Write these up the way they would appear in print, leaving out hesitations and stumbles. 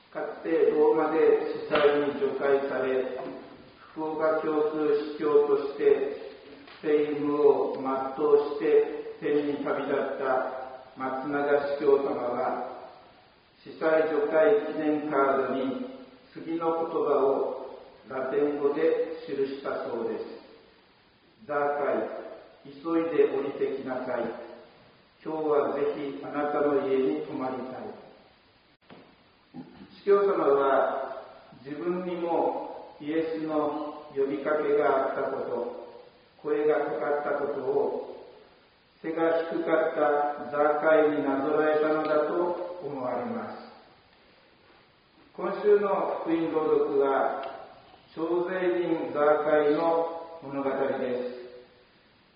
かつてローマで司祭に除会され、福岡教区司教として政務を全うして天に旅立った松永司教様は、司祭除会記念カードに次の言葉をラテン語で記したそうです。ザーカイ、急いで降りてきなさい。今日はぜひあなたの家に泊まりたい。司教様は自分にもイエスの呼びかけがあったこと、声がかかったことを背が低かったザーカイになぞらえたのだと思われます。今週の福音朗読は徴税人ザーカイの物語です。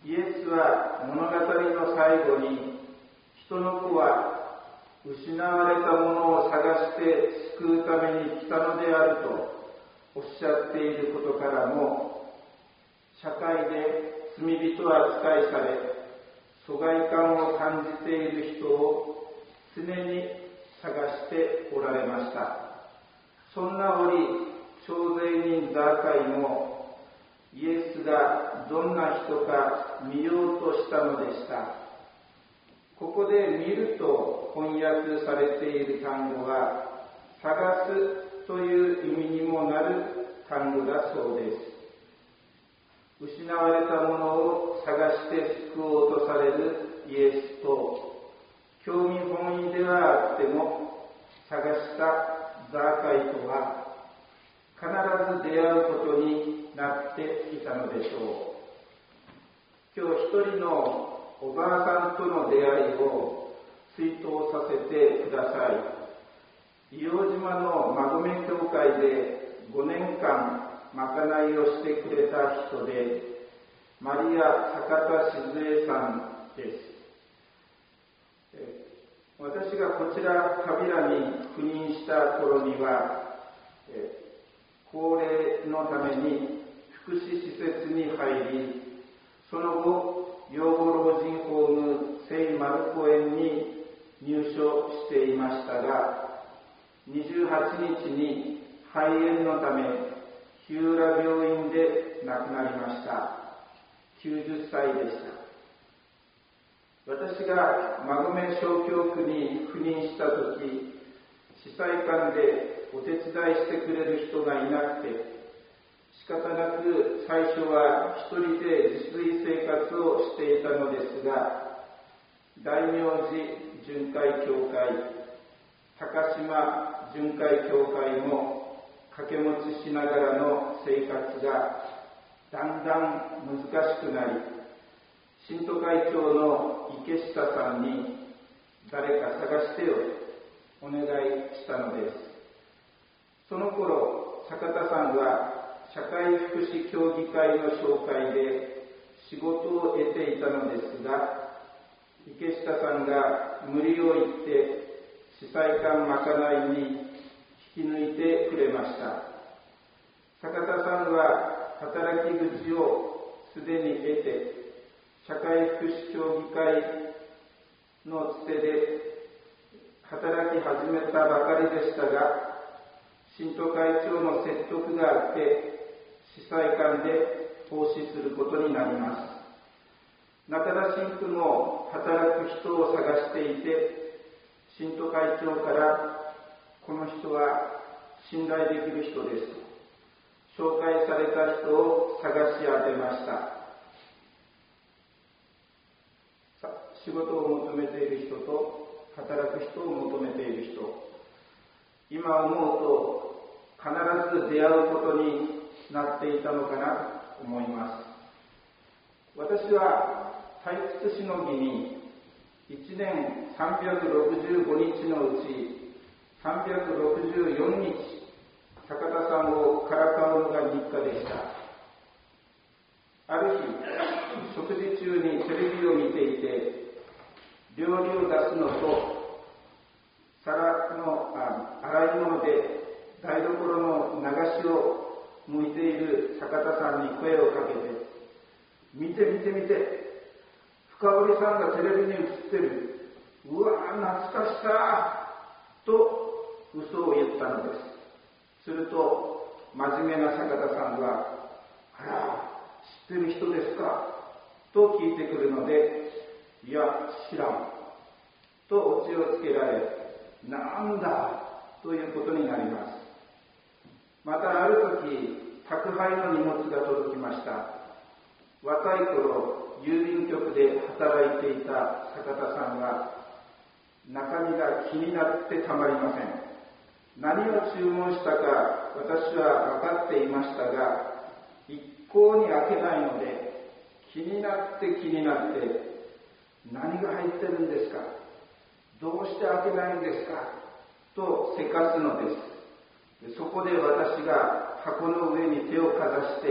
イエスは物語の最後に、人の子は失われたものを探して救うために来たのであるとおっしゃっていることからも、社会で罪人扱いされ疎外感を感じている人を常に探しておられました。そんな折、徴税人ザーカイもイエスがどんな人か見ようとしたのでした。ここで見ると翻訳されている単語は、探すという意味にもなる単語だそうです。失われたものを探して救おうとされるイエスと、興味本位ではあっても探したザーカイとは必ず出会うことになっていたのでしょう。今日一人のおばあさんとの出会いを追悼させてください。硫黄島の馬込教会で5年間まかないをしてくれた人で、マリア坂田静江さんです。私がこちらカビラに赴任した頃には、高齢のために福祉施設に入り、その後養護老人ホーム聖マルコ園に入所していましたが、28日に肺炎のため日浦病院で亡くなりました。90歳でした。私が馬込小教区に赴任したとき、司祭官でお手伝いしてくれる人がいなくて、仕方なく最初は一人で自炊生活をしていたのですが、大名寺巡回協会、高島巡回協会も掛け持ちしながらの生活がだんだん難しくなり、信徒会長の池下さんに誰か探してよとお願いしたのです。その頃、坂田さんは社会福祉協議会の紹介で仕事を得ていたのですが、池下さんが無理を言って司祭官まかないに引き抜いてくれました。坂田さんは働き口をすでに得て、社会福祉協議会のつてで働き始めたばかりでしたが、信徒会長の説得があって司祭官で奉仕することになります。中田神父も働く人を探していて、信徒会長からこの人は信頼できる人ですと紹介された人を探し当てました。仕事を求めている人と働く人を求めている人、今思うと必ず出会うことになっていたのかなと思います。私は退屈しのぎに1年365日のうち364日坂田さんをからかうのが日課でした。ある日、食事中にテレビを見ていて、料理を出すのと皿の洗い物で台所の流しを向いている坂田さんに声をかけて、見て見て見て、深堀さんがテレビに映ってる、うわ懐かしさと嘘を言ったのです。すると真面目な坂田さんは、あら、知ってる人ですかと聞いてくるので、いや、知らんとオチをつけられ、なんだということになります。またある時、宅配の荷物が届きました。若い頃、郵便局で働いていた坂田さんは、中身が気になってたまりません。何を注文したか私は分かっていましたが、一向に開けないので、気になって何が入ってるんですか、どうして開けないんですかとせかすのです。そこで私が箱の上に手をかざして、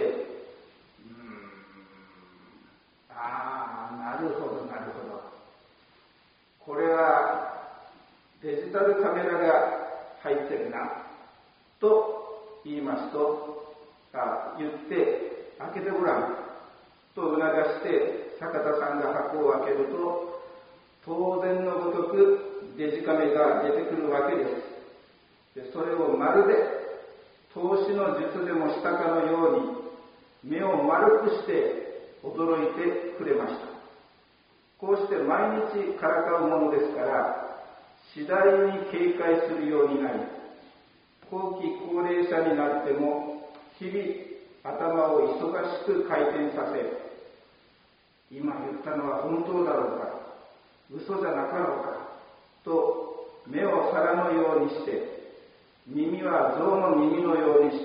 なるほど、これはデジタルカメラが入ってるなと言いますと、言って開けてごらんと促して坂田さんが箱を開けると、当然のごとくデジカメが出てくるわけです。それをまるで投資の術でもしたかのように目を丸くして驚いてくれました。こうして毎日からかうものですから、次第に警戒するようになり、後期高齢者になっても日々頭を忙しく回転させ、今言ったのは本当だろうか、嘘じゃなかろうかと目を皿のようにして、耳は象の耳のようにして、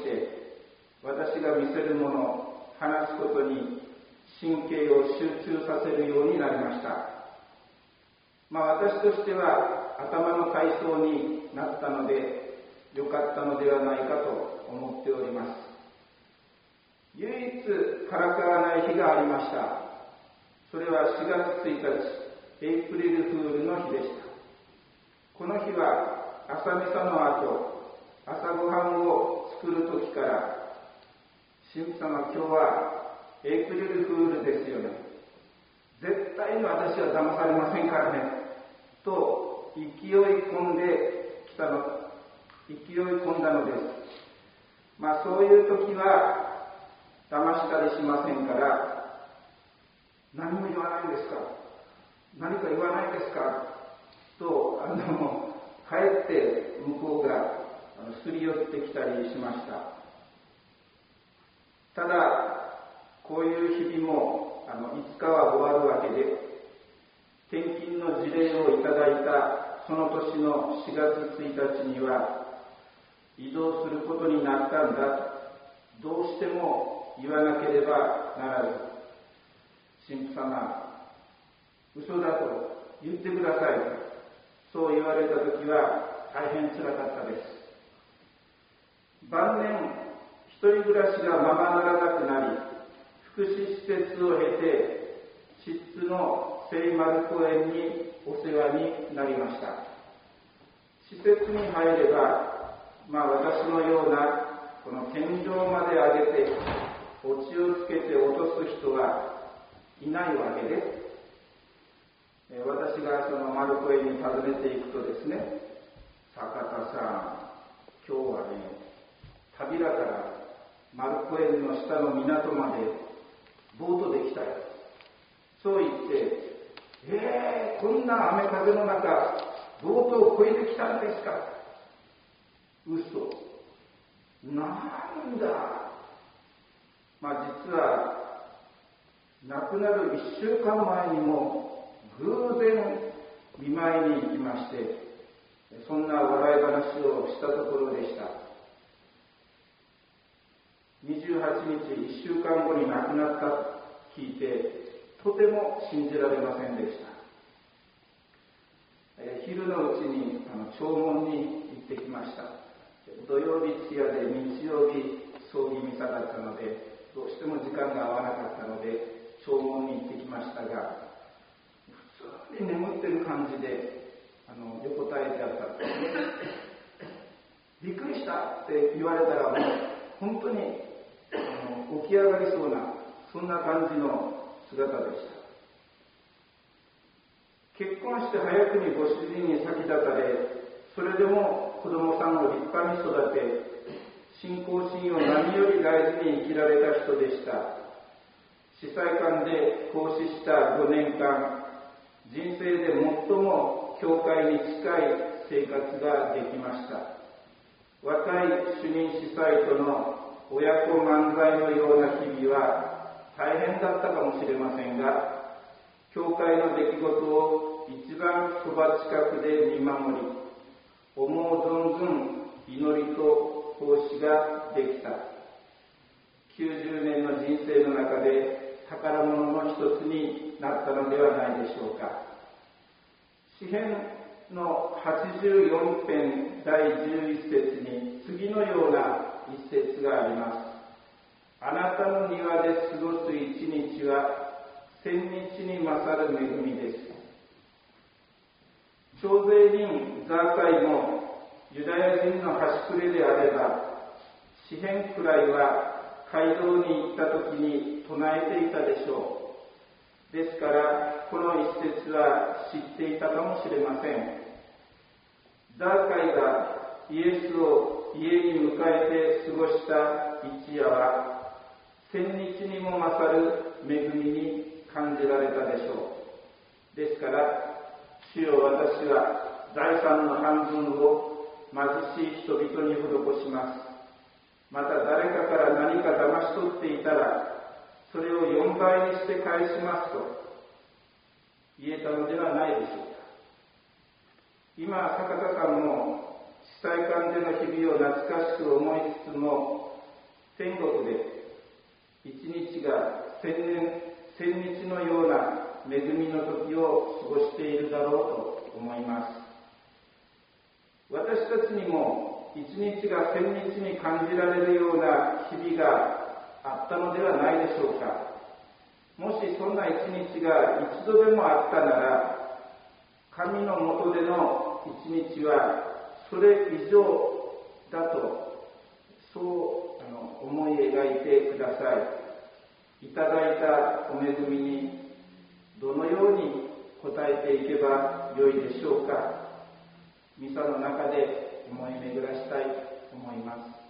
私が見せるもの、話すことに神経を集中させるようになりました。私としては頭の体操になったので良かったのではないかと思っております。唯一からかわない日がありました。それは4月1日、エイプリルフールの日でした。この日は朝ミサの後、朝ごはんを作る時から、神父様、今日はエイプリルフールですよね。絶対に私は騙されませんからね。と勢い込んだのです。そういう時は騙したりしませんから、何も言わないんですか、何か言わないですかとかえって向こうがすり寄ってきたりしました。ただこういう日々もいつかは終わるわけで、転勤の辞令をいただいたその年の4月1日には移動することになったんだ、どうしても言わなければならず、神父様、嘘だと言ってください、そう言われたときは大変つらかったです。晩年一人暮らしがままならなくなり、福祉施設を経て質の聖マルコ園にお世話になりました。施設に入れば、私のようなこの天井まで上げてオチをつけて落とす人はいないわけです。私がそのマルコ園に訪ねていくとですね、坂田さん、今日はね、旅だからマルコ園の下の港までボートで来たよ。そう言って、こんな雨風の中、ボートを越えてきたんですか。嘘。なんだ。実は、亡くなる1週間前にも、偶然見舞いに行きまして、そんな笑い話をしたところでした。28日、1週間後に亡くなったと聞いて、とても信じられませんでした。昼のうちに弔問に行ってきました。土曜日通夜で日曜日葬儀ミサだったので、どうしても時間が合わなかったので弔問に行ってきましたが、普通に眠ってる感じで横たえてあったんですね。びっくりしたって言われたら、もう本当に起き上がりそうな、そんな感じの姿でした。結婚して早くにご主人に先立たれ、 それでも子供さんを立派に育て、信仰心を何より大事に生きられた人でした。司祭官で奉仕した5年間、人生で最も教会に近い生活ができました。若い主任司祭との親子漫才のような日々は大変だったかもしれませんが、教会の出来事を一番そば近くで見守り、思う存分祈りと奉仕ができた。90年の人生の中で宝物の一つになったのではないでしょうか。詩編の84編第11節に次のような一節があります。あなたの庭で過ごす一日は千日に勝る恵みです。徴税人ザーカイもユダヤ人の端くれであれば、詩編くらいは街道に行った時に唱えていたでしょう。ですからこの一節は知っていたかもしれません。ザーカイがイエスを家に迎えて過ごした一夜は千日にも勝る恵みに感じられたでしょう。ですから主よ、私は財産の半分を貧しい人々に施します。また誰かから何か騙し取っていたらそれを4倍にして返しますと言えたのではないでしょうか。今、坂田さんも司祭官での日々を懐かしく思いつつも、天国で一日が千日のような恵みの時を過ごしているだろうと思います。私たちにも一日が千日に感じられるような日々があったのではないでしょうか。もしそんな一日が一度でもあったなら、神の下での一日はそれ以上だと、そう思い描いてください。いただいたお恵みにどのように応えていけばよいでしょうか。ミサの中で思い巡らしたいと思います。